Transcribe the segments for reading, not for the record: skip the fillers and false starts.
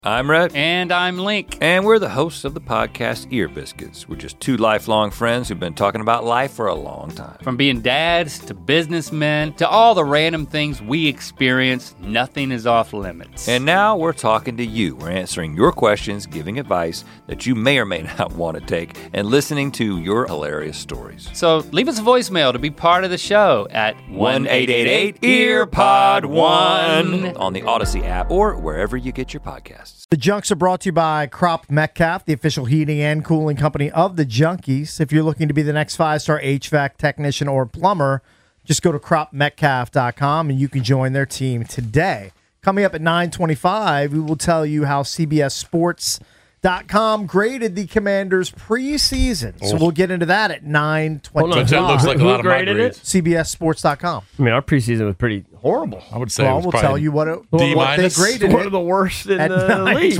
I'm Rhett. And I'm Link. And we're the hosts of the podcast Ear Biscuits. We're just two lifelong friends who've been talking about life for a long time. From being dads to businessmen to all the random things we experience, nothing is off limits. And now we're talking to you. We're answering your questions, giving advice that you may or may not want to take, and listening to your hilarious stories. So leave us a voicemail to be part of the show at 1-888-EARPOD1 on the Odyssey app or wherever you get your podcasts. The Junks are brought to you by Crop Metcalf, the official heating and cooling company of the Junkies. If you're looking to be the next 5-star HVAC technician or plumber, just go to cropmetcalf.com and you can join their team today. Coming up at 9:25, we will tell you how CBS Sports.com graded the Commanders preseason. So we'll get into that at 9:25. That looks like a lot of my grades. CBSSports.com. I mean, our preseason was pretty horrible. I would say Well, it was we'll probably tell you what D- they graded One it of the worst in at the league.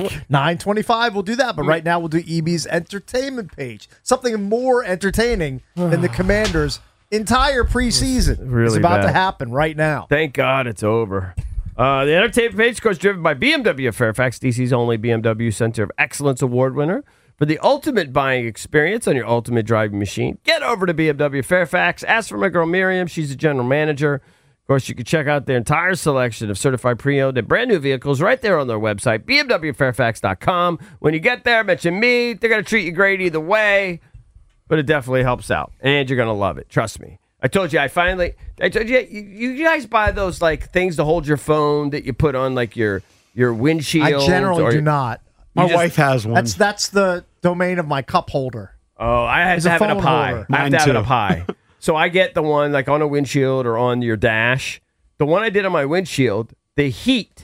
9:25. We'll do that, but right now we'll do EB's entertainment page. Something more entertaining than the Commanders' entire preseason Really is about to bad. happen right now. Thank God it's over. The entertainment page, of course, driven by BMW of Fairfax, DC's only BMW Center of Excellence Award winner. For the ultimate buying experience on your ultimate driving machine, get over to BMW Fairfax. Ask for my girl Miriam. She's the general manager. Of course, you can check out their entire selection of certified pre-owned and brand new vehicles right there on their website, bmwfairfax.com. When you get there, mention me. They're going to treat you great either way, but it definitely helps out, and you're going to love it. Trust me. I told you, I told you, you guys buy those like things to hold your phone that you put on like your windshield. I generally do not. My wife has one. That's the domain of my cup holder. Oh, I have It's to a have it phone up high. holder. I have Mine to have it too. up high. So I get the one like on a windshield or on your dash. The one I did on my windshield, the heat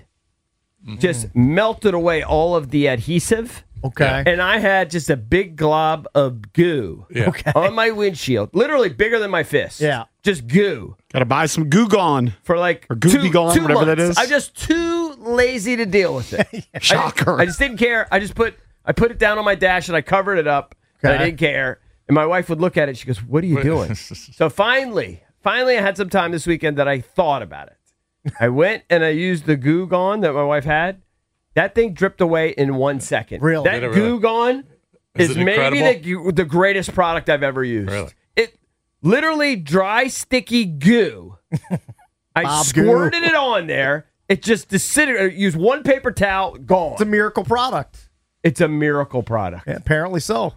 just melted away all of the adhesive. Okay. And I had just a big glob of goo on my windshield, literally bigger than my fist. Yeah. Just goo. Got to buy some Goo Gone. For like Or Goopy Gone, two whatever that months. is. I'm just too lazy to deal with it. Shocker. I just didn't care. I put it down on my dash and I covered it up. And I Okay. didn't care. And my wife would look at it. She goes, "What are you doing?" So finally, I had some time this weekend that I thought about it. I went and I used the Goo Gone that my wife had. That thing dripped away in 1 second. Really? That Did it Goo really? Gone Is is it maybe incredible? the greatest product I've ever used. Really? It literally dry, sticky goo. I Bob squirted Goo. it on there. It just disintegrated. Use one paper towel, gone. It's a miracle product. It's a miracle product. Yeah, apparently so.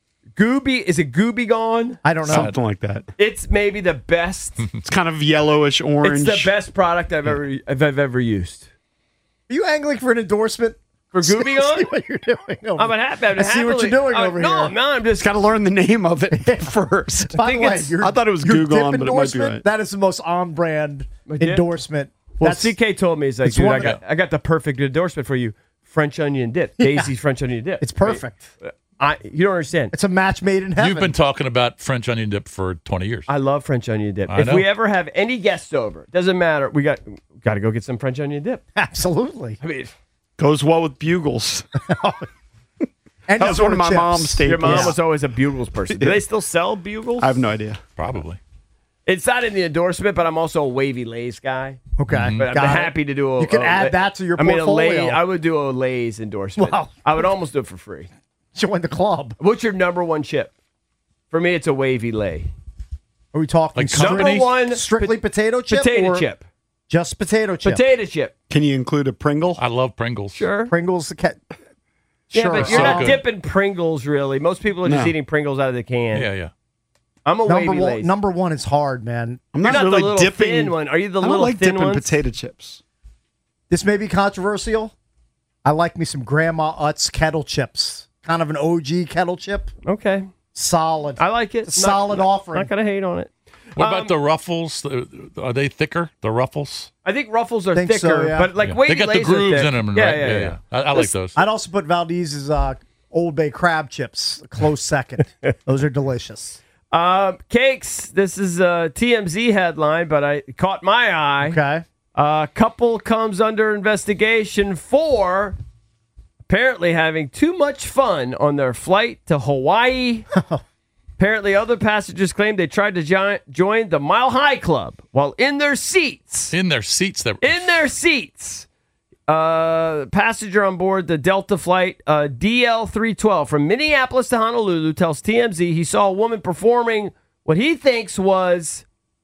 Gooby, is it Gooby Gone? I don't know. Something like that. It's maybe the best. It's kind of yellowish orange. It's the best product I've ever used. Are you angling for an endorsement? For Gooby See Gone? what you're doing over I'm happy. I see what you're doing over no, here. No, I'm just. Got to learn the name of it first. By the think way, it's- your- I thought it was your Goo Gone, dip but it might be endorsement, right. That is the most on-brand dip? endorsement. Well, That's- CK told me, he's like, it's dude, one I got the perfect endorsement for you. French onion dip. Daisy's French onion dip. It's perfect. You don't understand. It's a match made in heaven. You've been talking about French onion dip for 20 years. I love French onion dip. I If know. we ever have any guests over, doesn't matter. We got to go get some French onion dip. Absolutely. I mean, Goes well with Bugles. And That's one of my mom's staples. your mom Yeah. was always a Bugles person. Do they still sell Bugles? I have no idea. Probably. It's not in the endorsement, but I'm also a Wavy Lay's guy. Okay. But I'm Got it. happy to do a. You can add that to your portfolio. I would do a Lay's endorsement. Wow. I would almost do it for free. Join the club. What's your number one chip? For me, it's a Wavy Lay. Are we talking Like strictly, company? Number one, strictly potato chip? potato or chip. Just potato chip. Potato chip. Can you include a Pringle? I love Pringles. Sure. Pringles. Yeah, Sure. but you're So not good. dipping Pringles, really. Most people are just No. eating Pringles out of the can. Yeah, yeah. I'm a number Wavy one. Lay's. Number one is hard, man. I'm You're not, not the really little dipping. thin one. Are you the I don't little like thin dipping ones? potato chips. This may be controversial. I like me some Grandma Utz kettle chips. Kind of an OG kettle chip. Okay. Solid. I like it. It's a solid offering. Not going to hate on it. What about the Ruffles? Are they thicker? The Ruffles? I think Ruffles are Think so, thicker, yeah. but like Yeah. Wavy They got the Lay's are grooves thick. in them, Yeah, right? yeah. I like those. I'd also put Valdez's Old Bay crab chips a close second. Those are delicious. Cakes. This is a TMZ headline, but it caught my eye. Okay. Couple comes under investigation for apparently having too much fun on their flight to Hawaii. Apparently, other passengers claimed they tried to join the Mile High Club while in their seats. In their seats. In their seats. Passenger on board the Delta flight DL312 from Minneapolis to Honolulu tells TMZ he saw a woman performing what he thinks was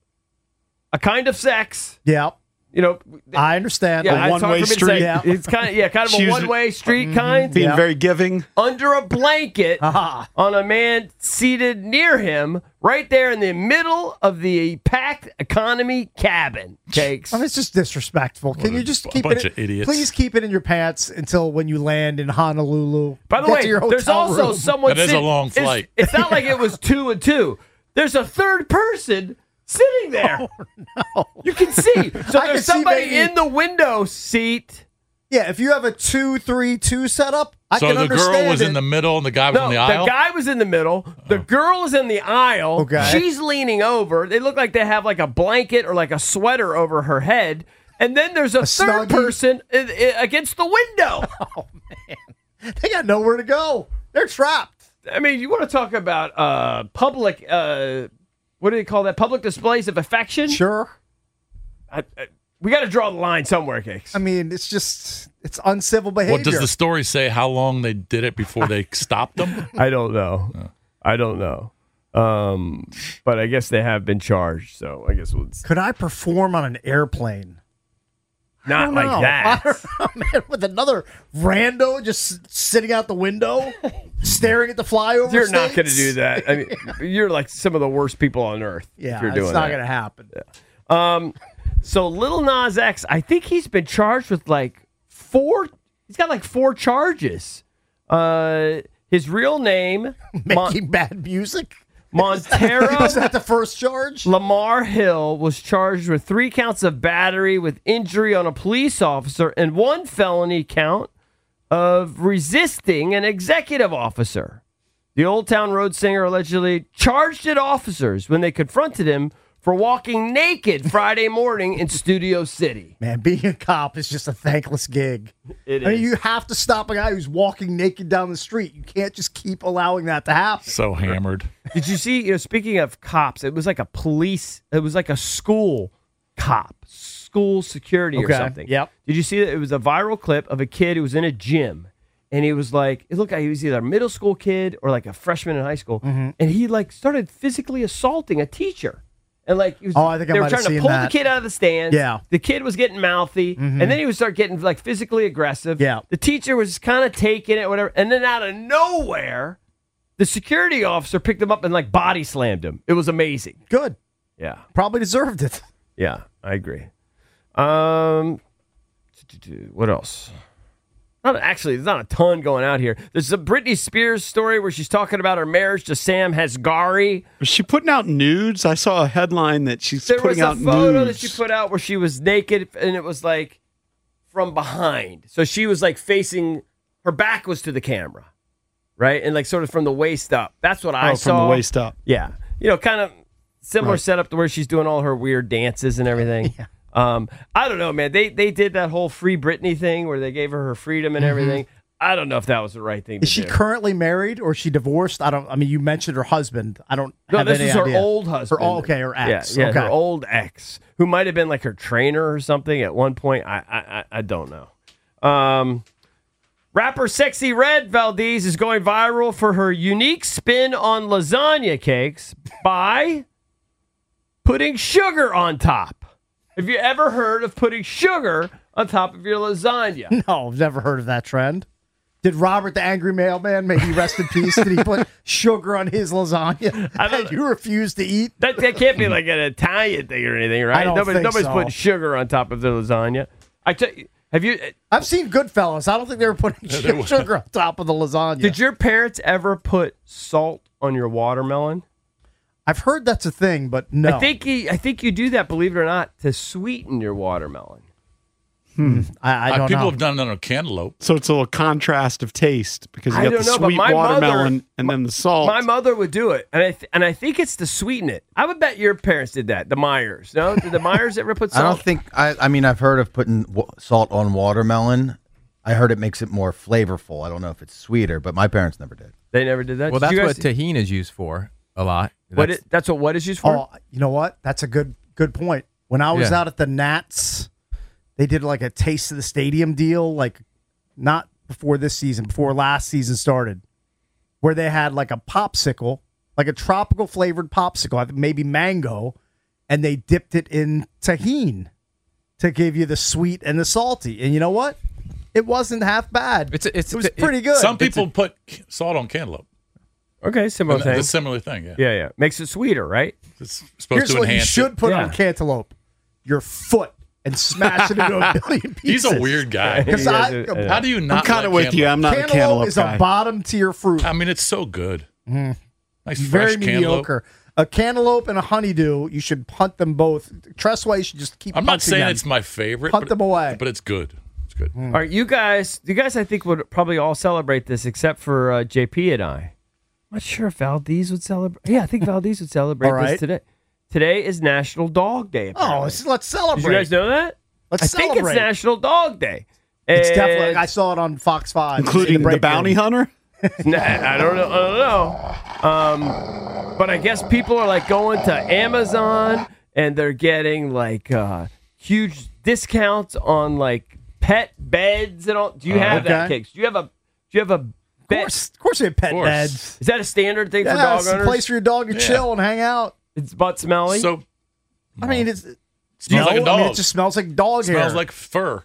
a kind of sex. Yeah. You know, I understand. yeah, A one-way street. Yeah. It's kind of She a was- one-way street kind. Being very giving. Under a blanket Aha. on a man seated near him, right there in the middle of the packed economy cabin. Cakes. I mean, it's just disrespectful. Can you just keep bunch it? of idiots. Please keep it in your pants until when you land in Honolulu. By the Get way, to your there's hotel also room. someone. That is a long flight. It's not like it was 2 and 2. There's a third person sitting there. Oh, no. You can see. So I can there's see somebody maybe- in the window seat. Yeah, if you have a 2-3-2 setup, I So can the understand girl was it. in the middle and the guy was No, in the the aisle? guy was in the middle. The girl is in the aisle. Okay. She's leaning over. They look like they have like a blanket or like a sweater over her head. And then there's a third snuggie? person against the window. They got nowhere to go. They're trapped. I mean, you want to talk about public, what do they call that? Public displays of affection? Sure. We got to draw the line somewhere, Cakes. I mean, it's uncivil behavior. What does the story say? How long they did it before they stopped them? I don't know. I don't know. But I guess they have been charged, so I guess we'll Could I perform on an airplane? not like No. that. I don't know, man, with another rando just sitting out the window, staring at the flyover. You're not going to states? do that. I mean, you're like some of the worst people on earth. Yeah, if you're doing it's not that. going to happen. So Lil Nas X, I think he's been charged with like 4. He's got like 4 charges. His real name, Making bad music. Montero Is that the first charge? Lamar Hill, was charged with 3 counts of battery with injury on a police officer and 1 felony count of resisting an executive officer. The Old Town Road singer allegedly charged at officers when they confronted him for walking naked Friday morning in Studio City. Man, being a cop is just a thankless gig. It I mean, is. you have to stop a guy who's walking naked down the street. You can't just keep allowing that to happen. So hammered. Did you see, speaking of cops, it was like a school cop, school security or Okay, something. yep. Did you see that? It was a viral clip of a kid who was in a gym, and he was like, it looked like he was either a middle school kid or like a freshman in high school, Mm-hmm. and he like started physically assaulting a teacher. And like, he was, Oh, I think I they were might have trying to seen pull that. the kid out of the stands. Yeah. The kid was getting mouthy, and then he would start getting like physically aggressive. Yeah. The teacher was kind of taking it, whatever. And then out of nowhere, the security officer picked him up and like body slammed him. It was amazing. Good. Yeah. Probably deserved it. Yeah, I agree. What else? There's not a ton going out here. There's a Britney Spears story where she's talking about her marriage to Sam Asghari. Was she putting out nudes? I saw a headline that she's There was putting a out photo nudes. that she put out where she was naked, and it was like from behind. So she was like facing, her back was to the camera, right? And like sort of from the waist up. That's what I saw. from the waist up. Yeah. Kind of similar setup to where she's doing all her weird dances and everything. Yeah. I don't know, man. They did that whole Free Britney thing where they gave her freedom and everything. I don't know if that was the right thing to Is she do. currently married or is she divorced? I mean, you mentioned her husband. I don't No, have this any was her idea. old husband. Her ex. Yeah, okay. her old ex, who might have been like her trainer or something at one point. I don't know. Rapper Sexy Red Valdez is going viral for her unique spin on lasagna cakes by putting sugar on top. Have you ever heard of putting sugar on top of your lasagna? No, I've never heard of that trend. Did Robert the Angry Mailman, may he rest in peace, did he put sugar on his lasagna that you refuse to eat? That can't be like an Italian thing or anything, right? I don't think Nobody's so. putting sugar on top of their lasagna. I tell you, have you? I've seen Goodfellas. I don't think they were putting sugar on top of the lasagna. Did your parents ever put salt on your watermelon? I've heard that's a thing, but no. I think you do that, believe it or not, to sweeten your watermelon. I don't People know. have done that on cantaloupe. So it's a little contrast of taste because you I got don't the know, but sweet my watermelon mother- and then the salt. My mother would do it, and I think it's to sweeten it. I would bet your parents did that. The Myers, no? Did the Myers ever put I salt? don't think. I mean, I've heard of putting salt on watermelon. I heard it makes it more flavorful. I don't know if it's sweeter, but my parents never did. They never did that. Well, Did that's you what guys- tahini is used for a lot. That's what is used for. Oh, you know what? That's a good point. When I was Yeah. out at the Nats they did like a Taste of the Stadium deal, like not before this season, before last season started, where they had like a popsicle, like a tropical flavored popsicle, I think maybe mango, and they dipped it in tahini to give you the sweet and the salty. And you know what? It wasn't half bad. It was pretty good. Some people put salt on cantaloupe. Okay, similar thing. A similar thing, yeah. Yeah. Makes it sweeter, right? It's supposed Here's to what you enhance should it. put on cantaloupe: your foot, and smash it into a billion pieces. He's a weird guy. Because How do you not? I'm kind of like with you. I'm not a cantaloupe cantaloupe is guy. a bottom tier fruit. I mean, it's so good. Nice Very fresh cantaloupe. mediocre. A cantaloupe and a honeydew, you should punt them both. Tressway should just keep. I'm not punting saying them. it's my favorite. Punt them away. But it's good. It's good. All right, you guys, I think would probably all celebrate this except for JP and I. I'm not sure if Valdez would celebrate. Yeah, I think Valdez would celebrate All right. this today. Today is National Dog Day. Apparently. Let's celebrate. Did you guys know that? Let's I think celebrate. it's National Dog Day. It's And- definitely. I saw it on Fox 5, Including the bounty hunter? Nah, I don't know. But I guess people are like going to Amazon and they're getting like huge discounts on like pet beds and all. Do you have that, okay. Kicks? Do you have a bed? Of course, we have pet course. beds. Is that a standard thing for Yeah, dog it's a owners? place for your dog to chill and hang out. It's butt smelly. So I mean, it's smells like a dog. I mean, it just smells like dog hair. smells like fur.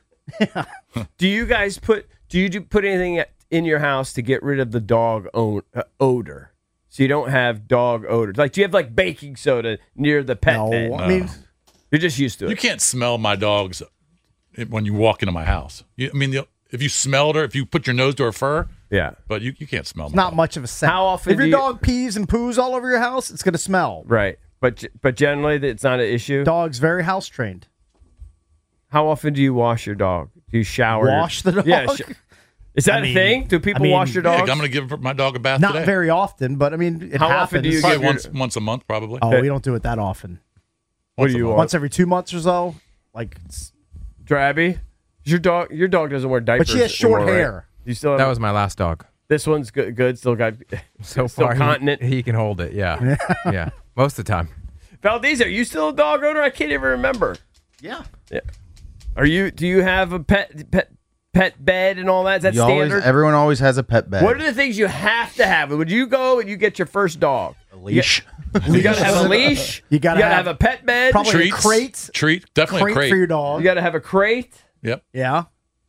do you guys put anything in your house to get rid of the dog odor? So you don't have dog odor. Like, do you have like baking soda near the pet bed? I mean, You're just used to it. You can't smell my dogs when you walk into my house. If you smelled her, if you put your nose to her fur, Yeah. but you can't smell. it's not much of a scent. How often If your do you- dog pees and poos all over your house, it's going to smell. Right. But generally, it's not an issue. Dog's very house trained. How often do you wash your dog? Do you shower? Wash the dog? Yeah. Is that I mean- a thing? Do people I mean, wash your Yeah, dogs? I'm going to give my dog a bath Not today. very often, but I mean, it How happens. often do you Probably give once a month, probably. Oh, we don't do it that often. What do you want? Once every 2 months or so. Like, Drabby? Your dog doesn't wear diapers. but she has short anymore, right? hair. You still have, That was my last dog. this one's good. Still got So still far, continent. he can hold it. Yeah, yeah. Most of the time. Valdez, are you still a dog owner? I can't even remember. Yeah. Do you have a pet bed and all that? Is that standard? Everyone always has a pet bed. What are the things you have to have? Would you go and you get your first dog? A leash. You got to have a leash. You gotta have have a pet bed. probably Treats. a crate. Definitely a crate. For your dog. You got to have a crate. Yep. Yeah.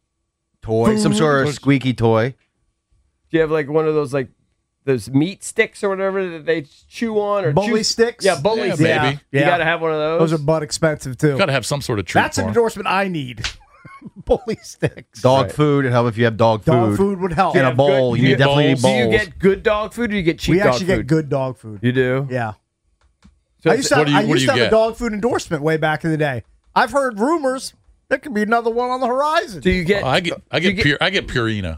Toy. Some sort of squeaky toy. Do you have like one of those like those meat sticks or whatever that they chew on or Bully chew? sticks? Yeah, bully Yeah, sticks. maybe. You Yeah. got to have one of those. Those are butt expensive, too. Got to have some sort of treat That's for an 'em. endorsement I need. Bully sticks. Dog food. It'd help if you have dog food. Dog food would help. In a have bowl. good- You you- definitely need Do you bowls. get good dog food or do you get cheap We dog actually food? get good dog food. You do? Yeah. So I used to have, What do you- I what used do to you have a get? dog food endorsement way back in the day. I've heard rumors there could be another one on the horizon. do you get? I get do you Purina.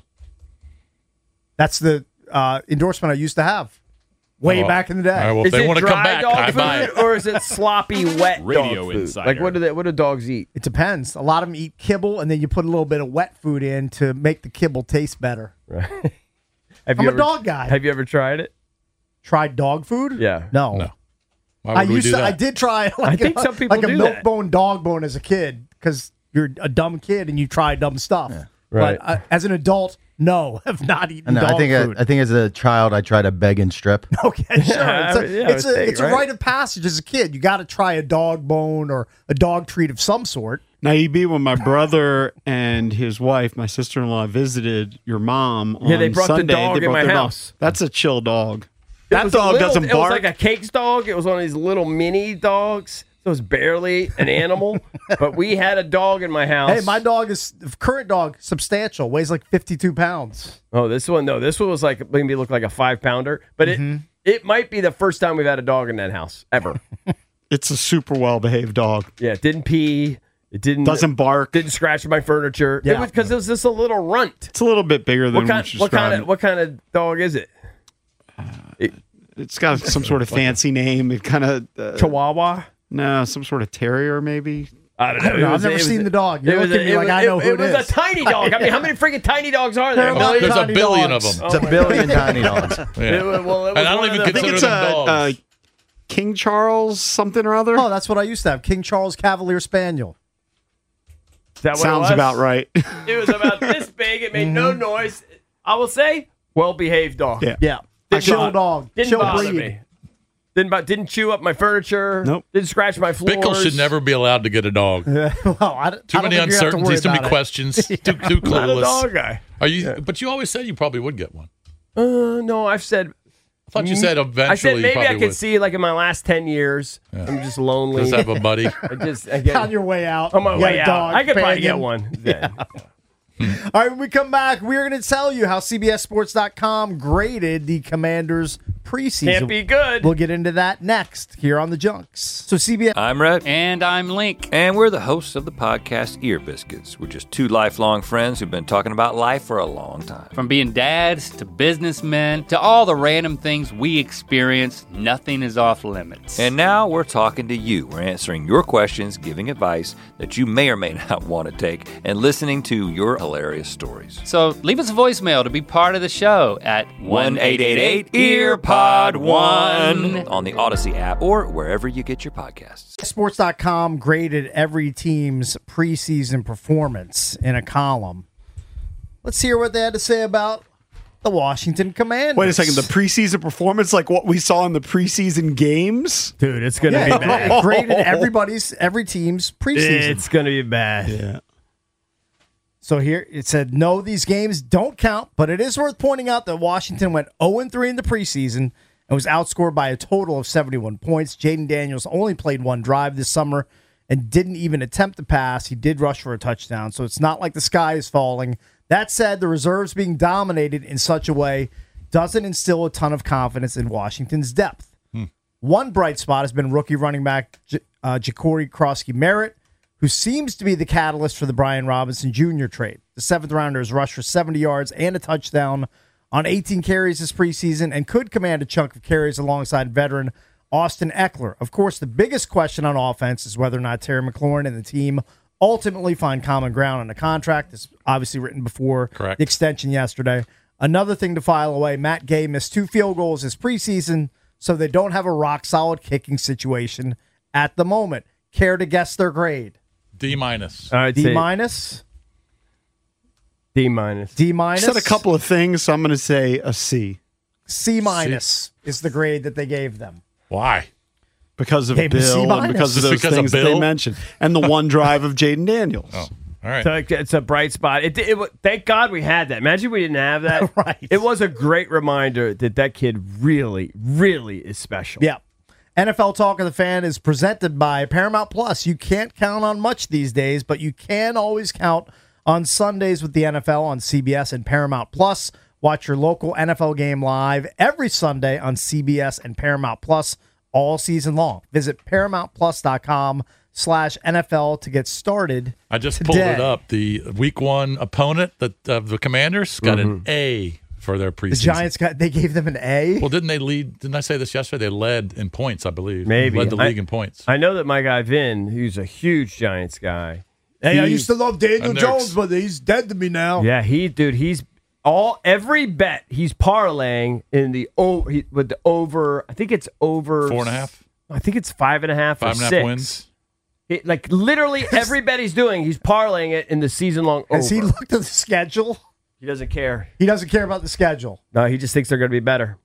That's the endorsement I used to have way Oh, back in the day. all right, well, if Is they it want to come dry back, dog I food buy it. or is it sloppy wet Radio dog food? Insider. Like what do dogs eat? It depends. A lot of them eat kibble, and then you put a little bit of wet food in to make the kibble taste better. Have I'm you a dog guy. Have you ever tried it? Tried dog food? Yeah. No. No. Why would we do that? I did try like think some people like a do milk that. bone dog bone as a kid because you're a dumb kid and you try dumb stuff. Right. But as an adult, no, have not eaten No, dog I think food. I think as a child I tried to beg and strip. Okay, sure. Yeah, It's I would think, it's a right? rite of passage as a kid. You got to try a dog bone or a dog treat of some sort. Now, EB, when my brother and his wife, my sister-in-law, visited your mom on Yeah, they brought the Sunday, dog they in brought my their dog. house. That's a chill dog. It That was a dog little- doesn't It was bark. like a cakes dog. It was one of these little mini dogs. So it was barely an animal. But we had a dog in my house. Hey, my dog is current dog substantial, weighs like 52 pounds. Oh, this one was like maybe looked like a 5-pounder. But it might be the first time we've had a dog in that house ever. It's a super well-behaved dog. Yeah, it didn't pee. It Doesn't bark. didn't scratch my furniture. Yeah. It was because it was just a little runt. It's a little bit bigger than What kind of dog is it? It's got some sort of fancy name. It kind of Chihuahua? no, some sort of terrier maybe. I don't I don't know. I've never seen the dog. You're looking at me like I know who it is. was a tiny dog. I mean, how many freaking tiny dogs are there? There are There's a tiny billion dogs. of them. It's a billion tiny dogs. Yeah. Well, it was And I don't one of even the- I think consider it's them dogs. King Charles something or other. Oh, that's what I used to have. King Charles Cavalier Spaniel. that what Sounds it was? about right. It was about this big. It made no noise. I will say, well-behaved dog. Yeah. Yeah. Didn't Chill bother- dog. Didn't Chill bother breed. me. Didn't chew up my furniture. Nope. Didn't scratch my floors. Bickle should never be alled to get a dog. Well, I don't Too think many you're gonna have to worry uncertainties, too many about it. questions, too I'm not a clueless. dog guy. Are you? But you always said you probably would get one. No, I've said. I thought you said eventually. I said you maybe probably I could would. see like in my last 10 years. I'm just lonely. Just have a buddy. I get On your way out. on my you got way a out. dog, I could probably get companion. one. Then. All right, when we come back, we're going to tell you how CBSSports.com graded the Commanders preseason. Can't be good. We'll get into that next here on the Junks. So CBS. I'm Rhett. And I'm Link. And we're the hosts of the podcast Ear Biscuits. We're just two lifelong friends who've been talking about life for a long time. From being dads to businessmen to all the random things we experience, nothing is off limits. And now we're talking to you. We're answering your questions, giving advice that you may or may not want to take, and listening to your hilarious stories. so leave us a voicemail to be part of the show at 1-888-EARPOD-1 on the Odyssey app or wherever you get your podcasts. Sports.com graded every team's preseason performance in a column. Let's hear what they had to say about the Washington Commanders. Wait a second. The preseason performance, like what we saw in the preseason games? Dude, it's going to Yeah, be bad. graded every team's preseason. It's going to be bad. Yeah. So here it said, no, these games don't count, but it is worth pointing out that Washington went 0-3 in the preseason and was outscored by a total of 71 points. Jaden Daniels only played one drive this summer and didn't even attempt to pass. He did rush for a touchdown, so it's not like the sky is falling. That said, the reserves being dominated in such a way doesn't instill a ton of confidence in Washington's depth. One bright spot has been rookie running back Ja'Cory Krosky-Merritt, who seems to be the catalyst for the Brian Robinson Jr. trade. The seventh-rounder has rushed for 70 yards and a touchdown on 18 carries this preseason and could command a chunk of carries alongside veteran Austin Eckler. Of course, the biggest question on offense is whether or not Terry McLaurin and the team ultimately find common ground on a contract. This obviously written before Correct. the extension yesterday. Another thing to file away, Matt Gay missed 2 field goals this preseason, so they don't have a rock-solid kicking situation at the moment. Care to guess their grade? D-. All right, D minus? D minus. D minus? Said a couple of things, so I'm going to say a C C minus is the grade that they gave them. Why? because of Gave him a C Bill and minus. because of Just those because of things that they Bill? mentioned, and the one drive of Jaden Daniels. Oh, all right. So it's a bright spot. Thank God we had that. Imagine we didn't have that. Right. It was a great reminder that kid really, really is special. Yeah. NFL Talk of the Fan is presented by Paramount Plus. You can't count on much these days, but you can always count on Sundays with the NFL on CBS and Paramount Plus. Watch your local NFL game live every Sunday on CBS and Paramount Plus all season long. Visit ParamountPlus.com/NFL to get started. I just today. pulled it up. The week 1 opponent of the Commanders got an A for their preseason. The Giants they gave them an A. Well, didn't they lead? Didn't I say this yesterday? They led in points, I believe. Maybe. Led the league in points. I know that my guy Vin, who's a huge Giants guy. Hey, I he- used to love Daniel And Jones, but he's dead to me now. Yeah, he's every bet he's parlaying in the with the over. I think it's over 4.5. I think it's 5.5 or 5.5 6 wins. Like literally every bet he's doing, he's parlaying it in the season long over. Has he looked at the schedule? He doesn't care. He doesn't care about the schedule. No, he just thinks they're going to be better.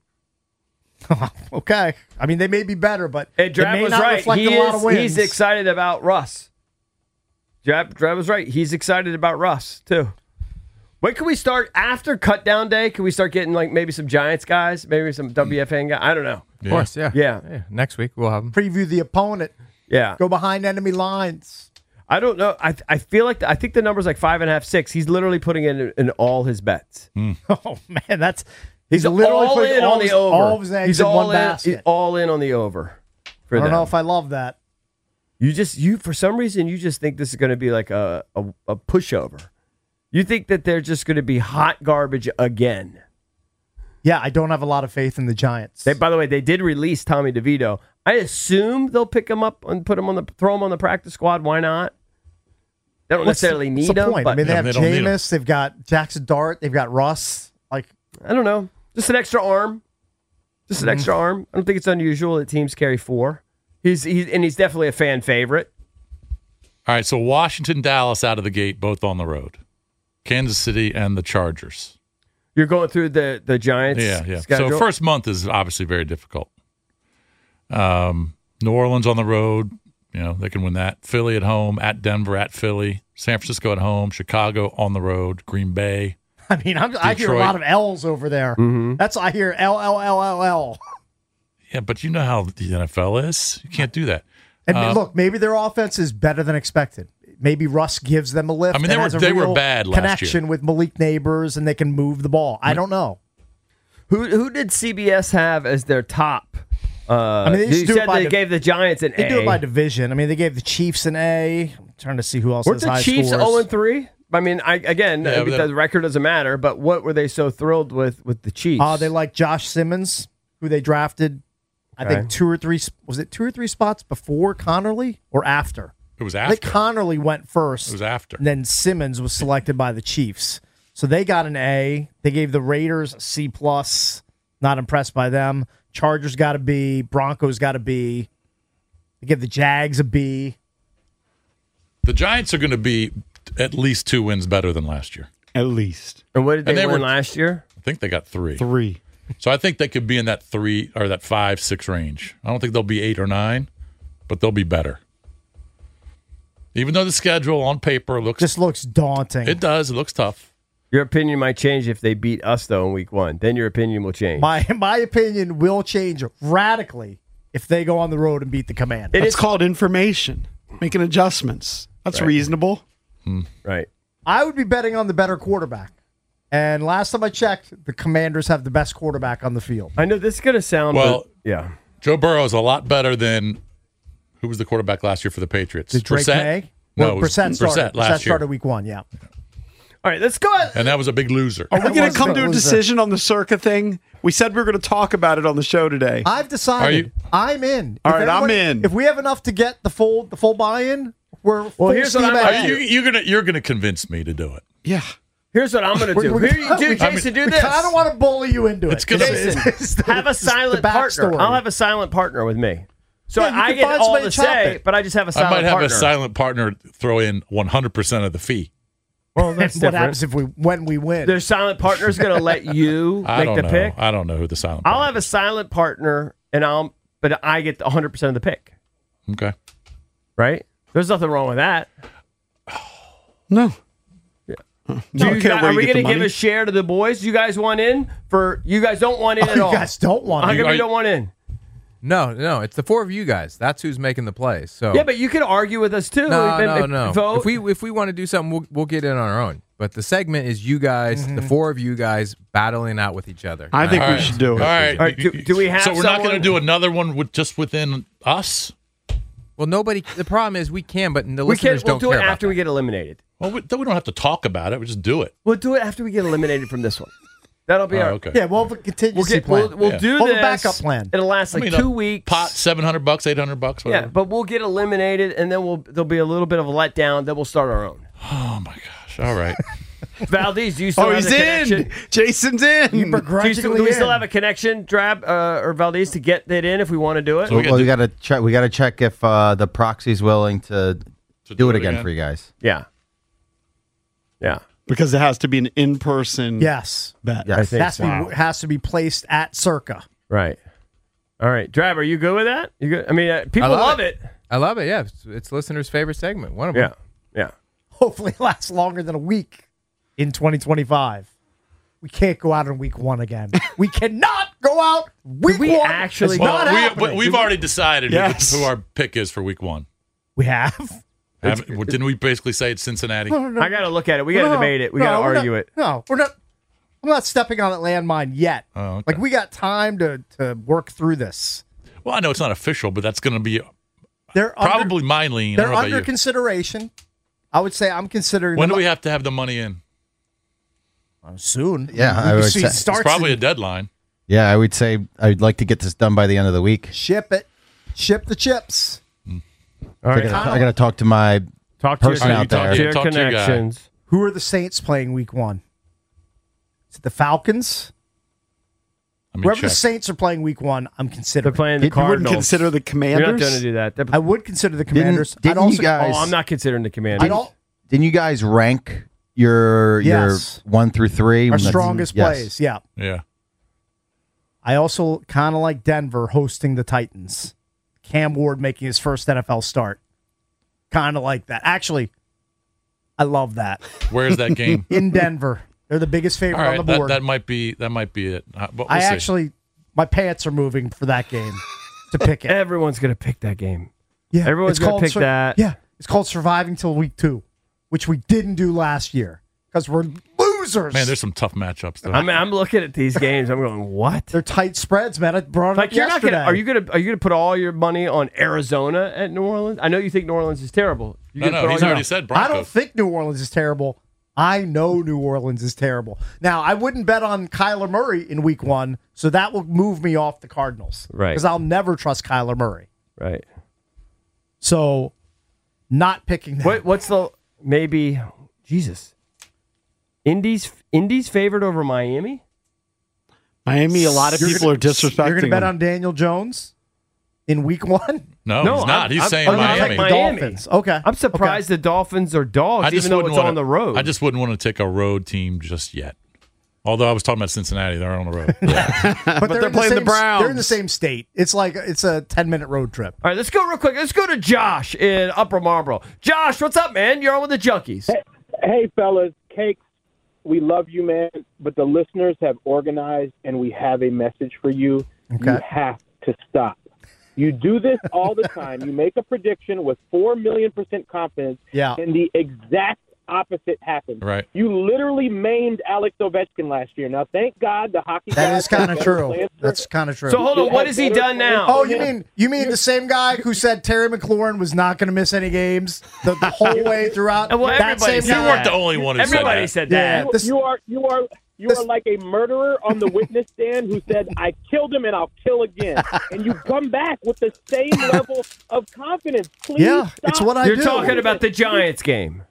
Okay. I mean, they may be better, but Hey, it Drab may was not right. reflect a lot of wins. He's excited about Russ. Drab was right. He's excited about Russ, too. When can we start? After cut down day, can we start getting like maybe some Giants guys, maybe some WFN guys? I don't know. Of course, yeah. Yeah. Next week we'll have them. Preview the opponent. Yeah. Go behind enemy lines. I don't know. I feel like I think the number's like 5.5, 6. He's literally putting in all his bets. Oh, man, that's... He's literally all putting in on the over. all of his eggs He's in all one in. basket. He's all in on the over. I don't know if I love that. You for some reason you just think this is going to be like a pushover. You think that they're just going to be hot garbage again. Yeah, I don't have a lot of faith in the Giants. By the way, they did release Tommy DeVito. I assume they'll pick him up and throw him on the practice squad. Why not? They don't necessarily what's need the him. point? But I mean, they have they don't need him. Jameis, they've got Jackson Dart, they've got Russ. Like, I don't know. Just an extra arm. Just an extra arm. I don't think it's unusual that teams carry 4. He's definitely a fan favorite. All right, so Washington, Dallas out of the gate, both on the road. Kansas City and the Chargers. You're going through the Giants Yeah. schedule? So first month is obviously very difficult. New Orleans on the road, they can win that. Philly at home, at Denver, at Philly. San Francisco at home, Chicago on the road, Green Bay. I mean, I hear a lot of L's over there. That's I hear L. Yeah, but you know how the NFL is. You can't do that. And look, maybe their offense is better than expected. Maybe Russ gives them a lift. I mean, they were bad last connection year with Malik Neighbors, and they can move the ball. I don't know. Who did CBS have as their top? I mean, you said they gave the Giants an A. They do it by division. I mean, they gave the Chiefs an A. I'm trying to see who else Weren't has the high Chiefs scores. 0-3? I mean, the record doesn't matter, but what were they so thrilled with the Chiefs? They like Josh Simmons, who they drafted, I think 2 or 3 spots before Connerly or after? It was I after. think Connerly went first. It was after. And then Simmons was selected by the Chiefs. So they got an A. They gave the Raiders a C+. Not impressed by them. Chargers got a B. Broncos got a B. They give the Jags a B. The Giants are going to be at least 2 wins better than last year. At least. And what did they win last year? I think they got 3. 3. So I think they could be in that 3 or that 5, 6 range. I don't think they'll be 8 or 9, but they'll be better. Even though the schedule on paper looks daunting. It does. It looks tough. Your opinion might change if they beat us, though, in week 1. Then your opinion will change. My opinion will change radically if they go on the road and beat the Commanders. It's called information, making adjustments. That's reasonable. Right. I would be betting on the better quarterback. And last time I checked, the Commanders have the best quarterback on the field. I know this is going to sound... yeah. Joe Burrow is a lot better than... Who was the quarterback last year for the Patriots? Did Drake Brissett? May? No, it was Brissett started. last year. Started week 1, yeah. All right, let's go. And that was a big loser. Are we going to come to a decision on the Circa thing? We said we were going to talk about it on the show today. I've decided. I'm in. All right, I'm in. If we have enough to get the full buy-in, we're full here's what steam I'm ahead. You're gonna convince me to do it. Yeah. Here's what I'm going to do. Jason, do we this. kind of want to bully you into it. Jason, have a silent partner. I'll have a silent partner with me. So I get all the say, but I just have a silent partner. I might have a silent partner throw in 100% of the fee. Well, that's what happens when we win. Their silent partner's going to let you make the pick. I don't know who the silent partner I'll have a silent partner, but I get 100% of the pick. Okay. Right? There's nothing wrong with that. No. Are we going to give a share to the boys? You guys want in? You guys don't want in at all. You guys don't want in. in. How come you don't want in? No, it's the 4 of you guys. That's who's making the play. So yeah, but you can argue with us too. No. Vote. If we want to do something, we'll get in on our own. But the segment is you guys, the 4 of you guys battling out with each other. I think we should do it. All right. Do we have? So we're not going to do another one within us. Well, nobody. The problem is we can, but the listeners don't care. We'll do it after about we get eliminated. Well, we don't have to talk about it. We just do it. We'll do it after we get eliminated from this one. That'll be our okay. Yeah, we'll have a contingency plan. We'll do We'll this. have a backup plan. It'll last 2 weeks. Pot $700, $800, whatever. Yeah, but we'll get eliminated, and then there'll be a little bit of a letdown. Then we'll start our own. Oh my gosh! All right. Valdez, do you still have he's a connection? in. Jason's in. Do we still have a connection, Drab or Valdez, to get that in if we want to do it? So we got to check. We got to check if the proxy's willing to do it again for you guys. Yeah. Yeah. Because it has to be an in-person bet. Yes. I think has to be placed at Circa. Right. All right. Drab, are you good with that? You good? I mean, people love it. I love it. Yeah, it's listeners' favorite segment. One of them. Yeah. Hopefully, it lasts longer than a week in 2025. We can't go out in week 1 again. We cannot go out week 1. Actually, it's not happening. We've already decided who our pick is for week 1. We have. Didn't we basically say it's Cincinnati? No. I got to look at it. We got to debate it. We got to argue it. No, we're not. I'm not stepping on that landmine yet. Oh, okay. Like, we got time to work through this. Well, I know it's not official, but that's going to be They're probably my lean. They're under consideration. I would say I'm considering. When do we have to have the money in? Soon. Yeah, I would say it's probably a deadline. Yeah, I would say I'd like to get this done by the end of the week. Ship it. Ship the chips. All right. I got to talk to my person out there. Talk to your connections. Who are the Saints playing week 1? Is it the Falcons? Let me Whoever the check. Saints are playing week 1, I'm They're considering. playing the You wouldn't Cardinals. consider the You're Commanders? not going to do that. I would consider the Commanders. Didn't I'd also, you guys? I'm not considering the Commanders. I'd al- Didn't you guys rank your Yes. 1 through 3? our When that's- strongest yes. plays. Yeah. Yeah. I also kind of like Denver hosting the Titans. Cam Ward making his first NFL start. Kind of like that. Actually, I love that. Where's that game? In Denver. They're the biggest All favorite right, on the board. that might be it. But we'll I see. actually, my pants are moving for that game to pick it. Everyone's going to pick that game. Yeah, everyone's it's gonna called pick that. Yeah, it's called surviving till week 2, which we didn't do last year because we're losers. Man, there's some tough matchups though. I mean, I'm looking at these games. I'm going, what? They're tight spreads, man. I brought it Like up you're not yesterday. gonna? Are you gonna put all your money on Arizona at New Orleans? I know you think New Orleans is terrible. You gonna No, put all he's your- already said I Broncos. don't think New Orleans is terrible. I know New Orleans is terrible. Now, I wouldn't bet on Kyler Murray in week 1, so that will move me off the Cardinals. Right. Because I'll never trust Kyler Murray. Right. So, not picking that. What's the maybe? Jesus. Indy's favored over Miami. Miami, a lot of people are disrespecting You're going to bet them. on Daniel Jones in week 1? No, No, he's not. He's saying I'm Miami. like Miami. Dolphins. Okay. I'm surprised the Dolphins are dogs, even though wouldn't it's wanna- on the road. I just wouldn't want to take a road team just yet. Although I was talking about Cincinnati, they're on the road. But they're in playing the same- Browns. They're in the same state. It's like it's a 10-minute road trip. All right, let's go real quick. Let's go to Josh in Upper Marlboro. Josh, what's up, man? You're on with the Junkies. Hey, fellas, Cakes, we love you, man, but the listeners have organized, and we have a message for you. Okay. You have to stop. You do this all the time. You make a prediction with 4,000,000% confidence, Yeah. and the exact opposite happens. Right. You literally maimed Alex Ovechkin last year. Now, thank God the hockey That gods is kind have of better true. plans for That's kind of true. So hold on, what has he done now? Oh, you mean the same guy who said Terry McLaurin was not going to miss any games the whole way throughout? Well, that everybody same said guy? You weren't the only one who Everybody said said that. Yeah. This- You are like a murderer on the witness stand who said, I killed him and I'll kill again. And you come back with the same level of confidence. Please Yeah, stop. it's what I You're do. talking about the Giants game.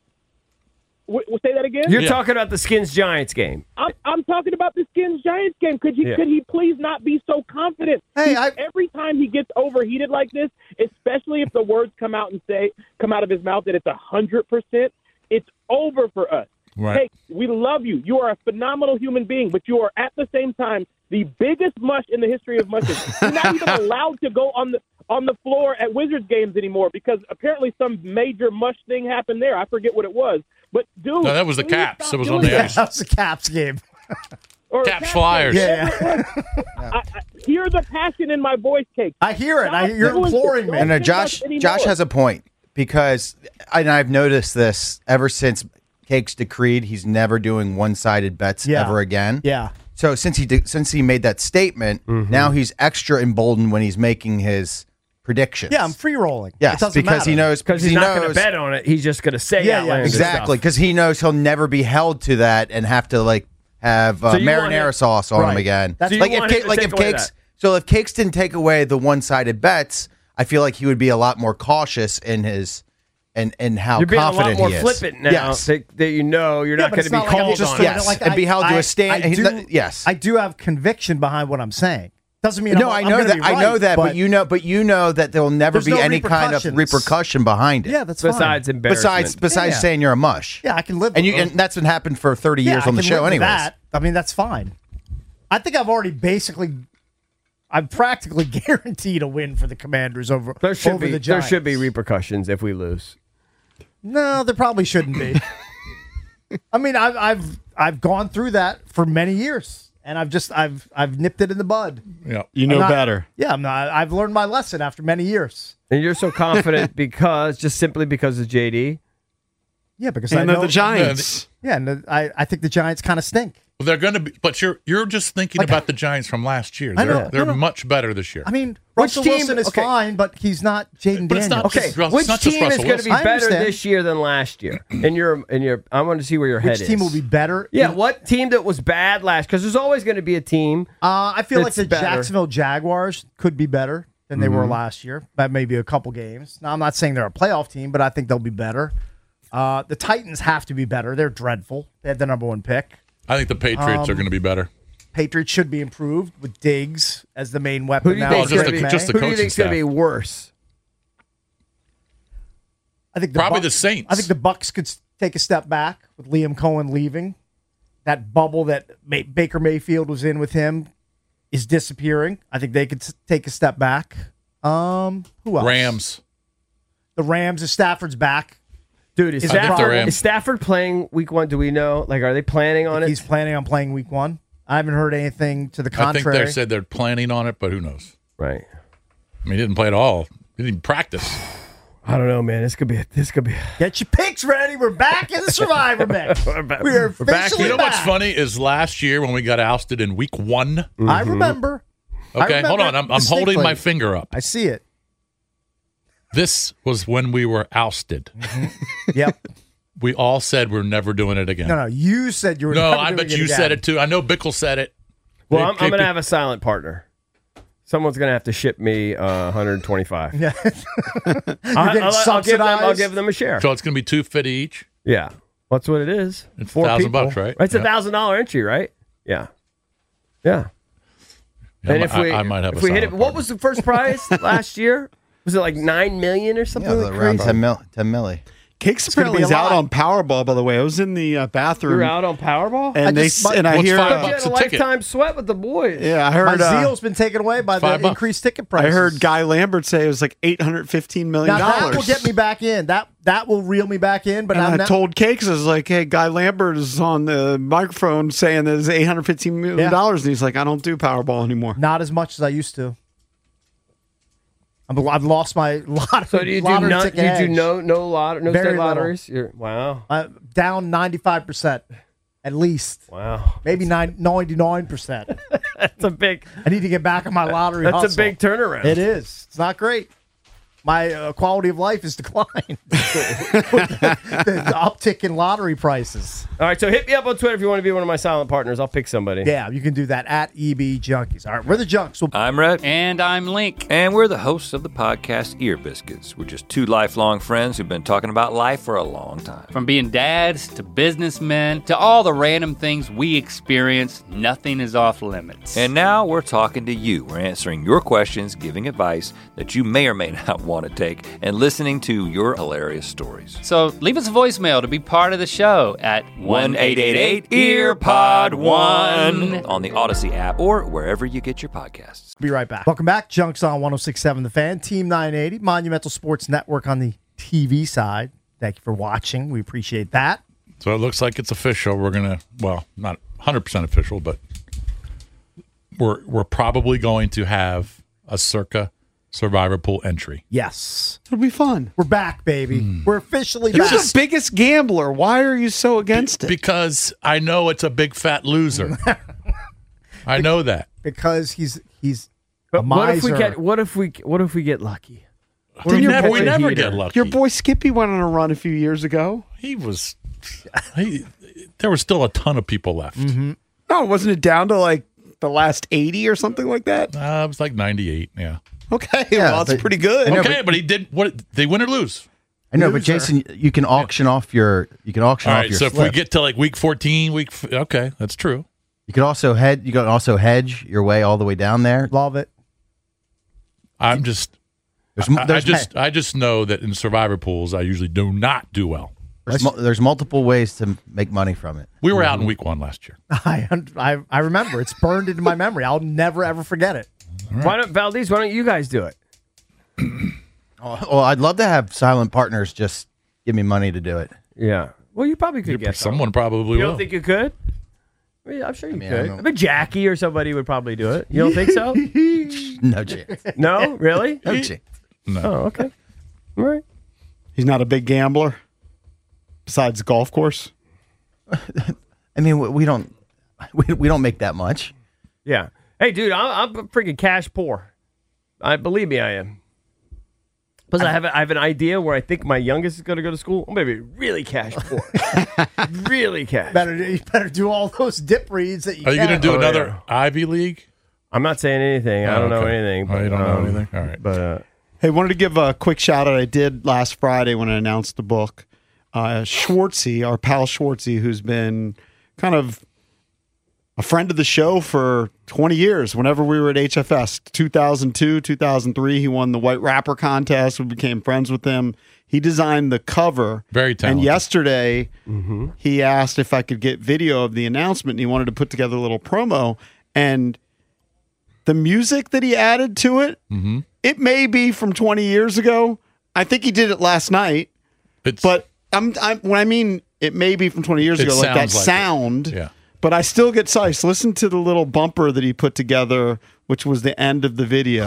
Say that again? You're Yeah. talking about the Skins Giants game. I'm talking about the Skins Giants game. Could he please not be so confident? Hey, Every time he gets overheated like this, especially if the words come out of his mouth that it's 100%, it's over for us. Right. Hey, we love you. You are a phenomenal human being, but you are at the same time the biggest mush in the history of mushes. You're not even allowed to go on the floor at Wizards games anymore because apparently some major mush thing happened there. I forget what it was. But dude, No, that was the please Caps. stop It was doing on the that. ice. That was a Caps game. Or Caps Flyers. Yeah. I hear the passion in my voice, Cake. I hear it. You're Stop doing imploring this. me. Don't No, give Josh. us anymore. Josh has a point because I've noticed this ever since Cakes decreed he's never doing one-sided bets Yeah. ever again. Yeah. So since he made that statement, now he's extra emboldened when he's making his predictions. Yeah, I'm free rolling. Yes, It doesn't because he matter. knows Because he's not going to bet on it. He's just going to say Yeah, outlandish exactly stuff. because he knows he'll never be held to that and have to have So you want marinara him- sauce on him Right. again. That's- So you like want if him to like take if away Cakes that. so if Cakes didn't take away the one-sided bets, I feel like he would be a lot more cautious in his and how You're being a confident lot more he is. flippant now Yes. that you know you're Yeah, not but going it's to be not like I'm called just on throwing it. it Yes, and be held to a stand. Yes. I do have conviction behind what I'm saying. Doesn't mean No, I'm I know gonna that. be I know right, that, but you know that there will never There's be no any kind of repercussions. repercussion behind it. Yeah, that's Besides fine. embarrassment. Besides Yeah. saying you're a mush. Yeah, I can live. And with and that's been happened for 30 years I on the can show, live with anyways. that. I mean, that's fine. I think I'm practically guaranteed a win for the Commanders over There should over be the Giants. repercussions if we lose. No, there probably shouldn't be. I mean, I've gone through that for many years, and I've nipped it in the bud. Yeah. You know I'm not- better. Yeah, I'm not. I've learned my lesson after many years. And you're so confident simply because of JD. Yeah, because And I they're know the Giants. Yeah, and I think the Giants kind of stink. Well, they're going to be, but you're just thinking about the Giants from last year. I They're, know. they're No, no. much better this year. I mean, Which Russell team- Wilson is okay. fine, but he's not Jaden But it's Daniels. not Okay, just Russell- which it's not just team is Russell going to be Wilson. I better understand. this year than last year? And I want to see where your head Which is. team will be better? Yeah, what team that was bad last? Because there's always going to be a team. I feel like It's the better. Jacksonville Jaguars could be better than they were last year. By maybe a couple games. Now, I'm not saying they're a playoff team, but I think they'll be better. The Titans have to be better. They're dreadful. They had the number one pick. I think the Patriots are going to be better. Patriots should be improved with Diggs as the main weapon. Who do you now. think just is the- gonna just the be, who do you coaching think's going to staff. be worse? I think Probably the Saints. I think the Bucks could take a step back with Liam Cohen leaving. That bubble that Baker Mayfield was in with him is disappearing. I think they could take a step back. Who else? Rams. The Rams. If Stafford's back, Dude, is I think the Stafford, Rams- is Stafford playing week 1? Do we know? Like, are they planning on it? he's planning on playing week 1. I haven't heard anything to the I think contrary. they said they're planning on it, but who knows? Right. I mean, he didn't play at all. He didn't practice. I don't know, man. This could be. Get your picks ready. We're back in the Survivor mix. We are We're back. officially You know what's back. funny is last year when we got ousted in week 1. I remember. I Okay, hold on. remember I'm holding my distinctly. finger up. I see it. This was when we were ousted. Yep. We all said we're never doing it again. No. You said you were. No, never I doing bet you again. said it too. I know Bickle said it. Well, I'm JP going to have a silent partner. Someone's going to have to ship me 125. Yeah. I'll give them a share. So it's going to be $250 each. Yeah. That's what it is. It's 4 $1,000 people. bucks, right? It's Yeah. $1,000 entry, right? Yeah. Yeah. Yeah, And if we, I might have if a we hit it, silent what partner. was the first prize last year? Was it like 9 million or something? Yeah, like around crazy? 10 milli. Cakes gonna apparently be a is out lot. on Powerball, by the way. I was in the bathroom. You're out on Powerball? And I just- I What's hear. $5 You had bucks a a ticket? lifetime sweat with the boys. Yeah, I My heard. zeal's been taken away by the $5. increased ticket prices. I heard Guy Lambert say it was like $815 million. Now that will get me back in. That will reel me back in. But And I'm I not, told Cakes, I was like, hey, Guy Lambert is on the microphone saying that it's $815 million. Yeah. And he's like, I don't do Powerball anymore. not as much as I used to. I've lost my lottery. So do you do lottery no ticket edge. no Very state little. lotteries? Wow. Down 95% at least. Wow. Maybe 99%. That's a big I need to get back on my lottery. that's a hustle. big turnaround. It is. It's not great. My quality of life has declined. the uptick in lottery prices. All right, so hit me up on Twitter if you want to be one of my silent partners. I'll pick somebody. Yeah, you can do that at EB Junkies. All right, we're the Junks. We'll I'm Rhett. And I'm Link. And we're the hosts of the podcast Ear Biscuits. We're just two lifelong friends who've been talking about life for a long time. From being dads to businessmen to all the random things we experience, nothing is off limits. And now we're talking to you. We're answering your questions, giving advice that you may or may not want to take, and listening to your hilarious stories. so leave us a voicemail to be part of the show at 1-888-EARPOD-1 on the Odyssey app or wherever you get your podcasts. be right back. Welcome back. Junks on 106.7 The Fan, Team 980, Monumental Sports Network on the TV side. Thank you for watching. We appreciate that. So it looks like it's official. We're going to, well, not 100% official, but we're probably going to have a Circa Survivor Pool entry. Yes. It'll be fun. We're back, baby. We're officially You're back. the biggest gambler. Why are you so against it? Because I know it's a big fat loser. I know that. Because he's But a what if we miser. get lucky? We your never, boy we never Heater? get lucky. Your boy Skippy went on a run a few years ago. There was still a ton of people left. No, wasn't it down to like the last 80 or something like that? It was like 98, yeah. Okay, Yeah, well, that's but- pretty good. know, Okay, but he did, what? They win or lose? I know, but Jason, you can auction off your. You can auction All off right, your. so if we slip. get to like week 14, okay, that's true. you can also head. You can also hedge your way all the way down there. Love it. I'm just, I just know that in Survivor pools, I usually do not do well. There's multiple ways to make money from it. We were out in week 1 last year. I remember. It's burned into my memory. I'll never, ever forget it. Why don't you guys do it? Well, I'd love to have silent partners just give me money to do it. Yeah. Well, you probably could get Someone probably You will. don't think you could? I mean, I'm sure you I could. don't- I bet Jackie or somebody would probably do it. You don't think so? No chance. No, really? No chance. No. Oh, okay. All right. He's not a big gambler besides the golf course. I mean, we don't make that much. Yeah. Hey, dude, I'm freaking cash poor. Believe me, I am. Plus, I have an idea where I think my youngest is going to go to school. I'm going to be really cash poor. Really cash. You better do all those dip reads that you Are you can. going to do Oh, another Ivy League? I'm not saying anything. I don't know okay. anything. Oh, you don't know anything? All right. But Hey, wanted to give a quick shout out. I did last Friday when I announced the book. Schwartzy, our pal Schwartzy, who's been kind of a friend of the show for 20 years. Whenever we were at HFS, 2002, 2003, he won the White Rapper contest. We became friends with him. He designed the cover. Very talented. And yesterday, he asked if I could get video of the announcement, and he wanted to put together a little promo. And the music that he added to it, it may be from 20 years ago. I think he did it last night. But when I mean it may be from 20 years ago, like that sound. Yeah. But I still get size. Listen to the little bumper that he put together, which was the end of the video.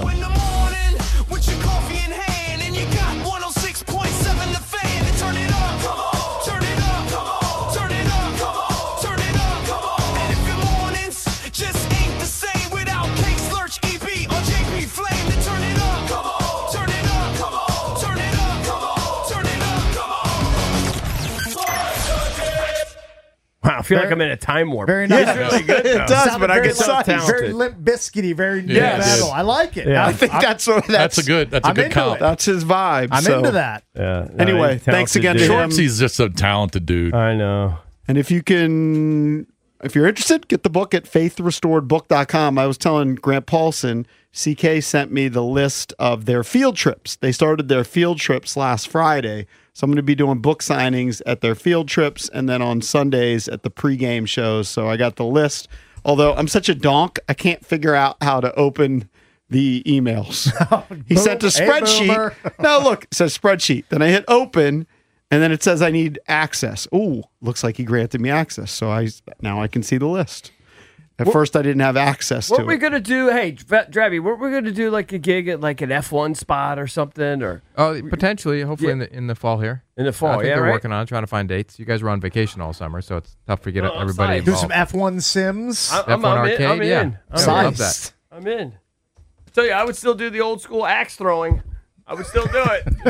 Wow, I feel like I'm in a time warp. Very nice. It's really good. It does, but I get so size. Very Limp Biscuity, very new Yeah, it metal. is. I like it. Yeah. I think that's That's a good I'm into count. it. That's his vibe. I'm so. into that. Yeah. Anyway, he's thanks talented again to dude. him. Shortsy's just a talented dude. I know. And if you're interested, get the book at faithrestoredbook.com. I was telling Grant Paulson, CK sent me the list of their field trips. They started their field trips last Friday. So I'm going to be doing book signings at their field trips and then on Sundays at the pregame shows. So I got the list. Although I'm such a donk, I can't figure out how to open the emails. He sent a spreadsheet. No, look, it says spreadsheet. Then I hit open. And then it says I need access. Ooh, looks like he granted me access. So now I can see the list. At first, I didn't have access to What it. are we going to do? Hey, Drabby, what we're going to do like a gig at like an F1 spot or something? Or Potentially, hopefully in the fall here. in the fall, I think yeah, they're right? working on it, trying to find dates. You guys were on vacation all summer, so it's tough to get Oh, I'm everybody psyched. Do involved. some F1 sims. I'm F1 in. arcade, I'm yeah. in. I I'm love in. that. I'm in. I tell you, I would still do the old school axe throwing. I would still do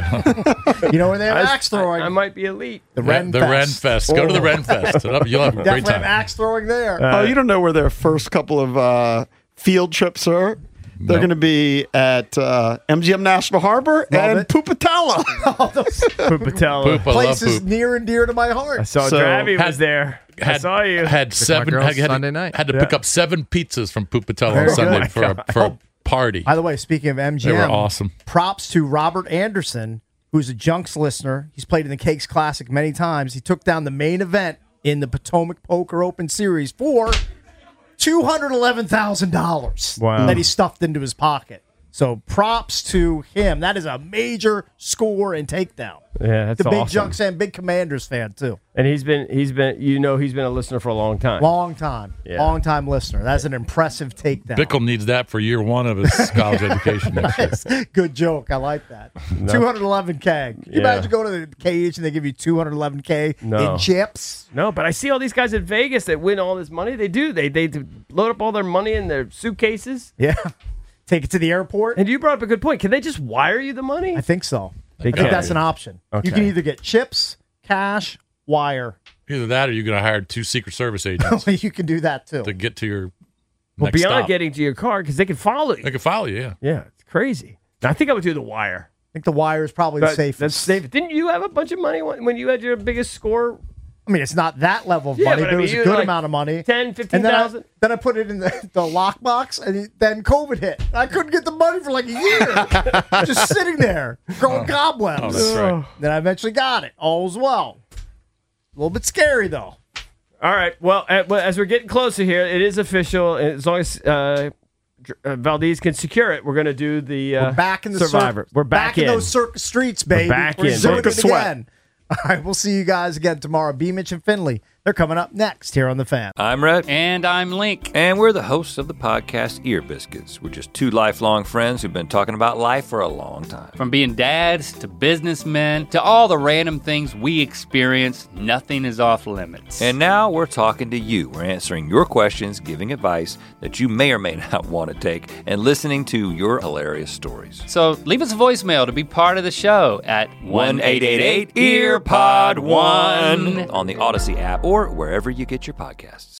it. You know where they have axe throwing? I might be elite. the Ren the Fest. Ren Fest. Go to the Ren Fest. You'll have a great Definitely have time. axe throwing there. Oh, you don't know where their first couple of field trips are? They're going to be at MGM National Harbor and it. Pupatella. Pupatella. Poop, I love Places poop. near and dear to my heart. I saw So, Drabby was there. I saw you. Had seven. girls Had Sunday night. Had to pick up 7 pizzas from Pupatella Very on Sunday good. for a party. By the way, speaking of MGM, They were awesome. Props to Robert Anderson, who's a Junks listener. He's played in the Cakes Classic many times. He took down the main event in the Potomac Poker Open Series for $211,000 Wow. that he stuffed into his pocket. So props to him. That is a major score and takedown. Yeah, that's The big awesome. Junks fan, big Commanders fan too. And he's been he's been a listener for a long time. Long time listener. That's an impressive takedown. Bickle needs that for year 1 of his college education next year. Good joke. I like that. 211K. Can you Yeah. imagine going to the cage and they give you 211K No. in chips? No, but I see all these guys in Vegas that win all this money. They do. They load up all their money in their suitcases. Yeah. Take it to the airport. And you brought up a good point. Can they just wire you the money? I think so. They I think can. that's an option. Okay. You can either get chips, cash, wire. Either that or you're going to hire 2 Secret Service agents You can do that too. to get to your Well, next beyond stop. getting to your car, because they can follow you. They can follow you, yeah. Yeah, it's crazy. I think I would do the wire. I think the wire is probably the safest. That's safe. Didn't you have a bunch of money when you had your biggest score? I mean, it's not that level of Yeah, money, but but I it mean, was a you good like amount of money. 10, And 15,000? then I put it in the lockbox, and then COVID hit. I couldn't get the money for like a year. Just sitting there, growing cobwebs. Oh, that's right. Then I eventually got it. All's well. A little bit scary, though. All right. Well, as we're getting closer here, it is official. As long as Valdez can secure it, we're going to do the We're back in the Survivor. We're back in. those circus streets, baby. back We're in. doing Circus it sweat. again. All right, we'll see you guys again tomorrow. B. Mitch and Finley. They're coming up next here on The Fan. I'm Rhett. And I'm Link. And we're the hosts of the podcast Ear Biscuits. We're just 2 lifelong friends who've been talking about life for a long time. From being dads to businessmen to all the random things we experience, nothing is off limits. And now we're talking to you. We're answering your questions, giving advice that you may or may not want to take, and listening to your hilarious stories. So leave us a voicemail to be part of the show at 1-888-EARPOD1 on the Odyssey app or wherever you get your podcasts.